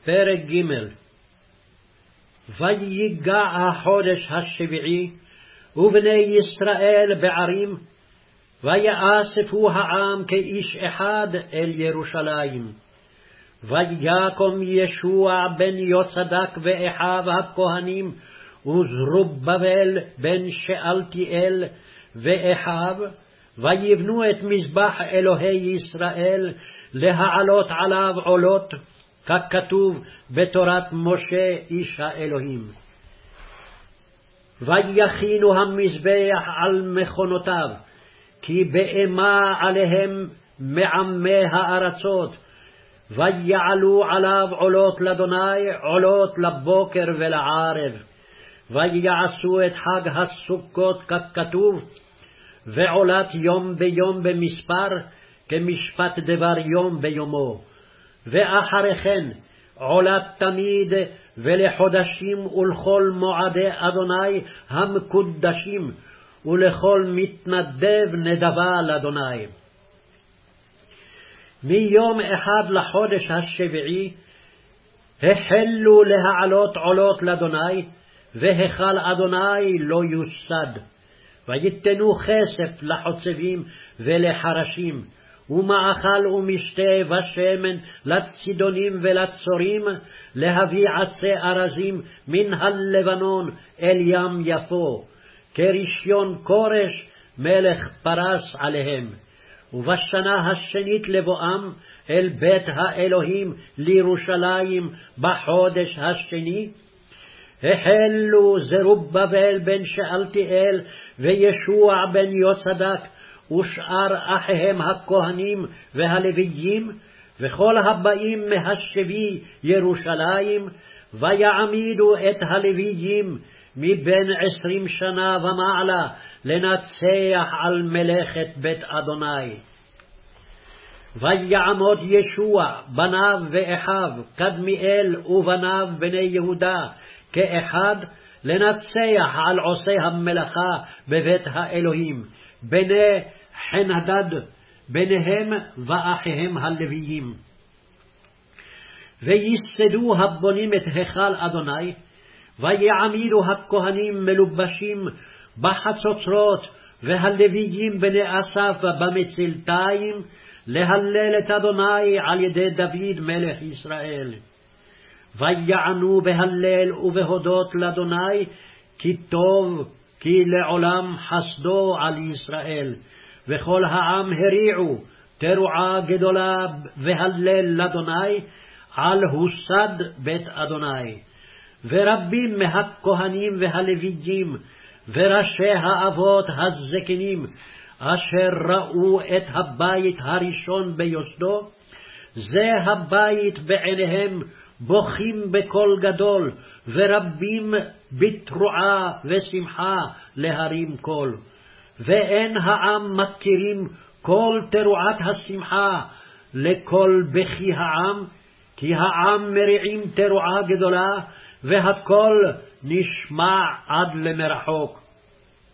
פרק ג'. ויגע החודש השביעי, ובני ישראל בערים, ויאספו העם כאיש אחד אל ירושלים. ויקום ישוע בן יוצדק ואחיו הכהנים, וזרובבל בן שאלתיאל ואחיו, ויבנו את מזבח אלוהי ישראל, להעלות עליו עולות, ככתוב בתורת משה איש האלוהים. ויכינו המזבח על מכונותיו, כי באמה עליהם מעמי הארצות, ויעלו עליו עולות לאדוני, עולות לבוקר ולערב. ויעשו את חג הסוכות ככתוב, ועולת יום ביום במספר, כמשפט דבר יום ביומו. ואחרי כן עולת תמיד, ולחודשים ולכל מועדי אדוני המקודשים, ולכל מתנדב נדבה לאדוני. מיום אחד לחודש השביעי החלו להעלות עולות לאדוני, והיכל אדוני לא יוסד. ויתנו כסף לחוצבים ולחרשים, ומאכל ומשתה ושמן לצידונים ולצורים, להביא עצי ארזים מן הלבנון אל ים יפו, כרישיון כורש מלך פרס עליהם. ובשנה השנית לבואם אל בית האלוהים לירושלים בחודש השני, החלו זרובבל בן שאלתיאל וישוע בן יוצדק ושאר אחיהם הכהנים והלוויים, וכל הבאים מהשבי ירושלים, ויעמידו את הלוויים מבין 20 שנה ומעלה לנצח על מלאכת בית אדוני. ויעמוד ישוע בניו ואחיו, קדמיאל ובניו בני יהודה כאחד, לנצח על עושי המלאכה בבית האלוהים, בני חנדד, ביניהם ואחיהם הלוויים. וייסדו הבונים את היכל אדוני, ויעמידו הכהנים מלובשים בחצוצרות, והלוויים בני אסף במצלתיים, להלל את אדוני על ידי דוד מלך ישראל. ויענו בהלל ובהודות לאדוני, כי טוב, כי לעולם חסדו על ישראל. וכל העם הריעו תרועה גדולה והלל לאדוני, על הוסד בית אדוני. ורבים מהכהנים והלוויים וראשי האבות הזקנים, אשר ראו את הבית הראשון ביוסדו, זה הבית בעיניהם, בוכים בקול גדול, ורבים בתרועה ושמחה להרים קול. ואין העם מכירים כל תרועת השמחה לכל בכי העם, כי העם מריעים תרועה גדולה, והכל נשמע עד למרחוק.